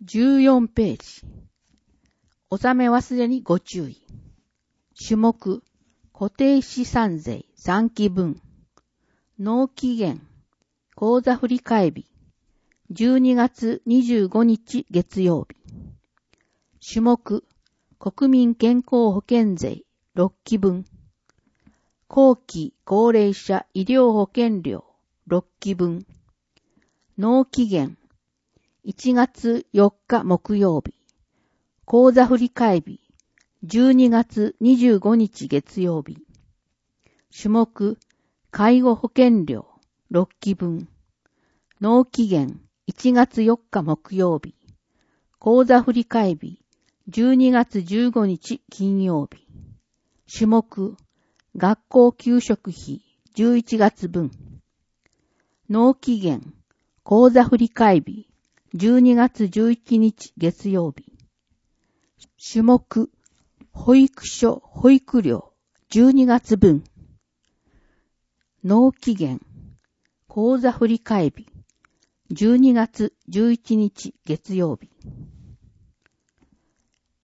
14ページ。納め忘れにご注意。種目、固定資産税3期分。納期限、口座振替日。12月25日月曜日。種目、国民健康保険税6期分。後期高齢者医療保険料6期分。納期限、1月4日木曜日。口座振替日、12月25日月曜日。種目、介護保険料6期分。納期限、1月4日木曜日。口座振替日、12月15日金曜日。種目、学校給食費11月分。納期限、口座振替日、12月11日月曜日。種目、保育所保育料12月分。納期限、口座振替日、12月11日月曜日。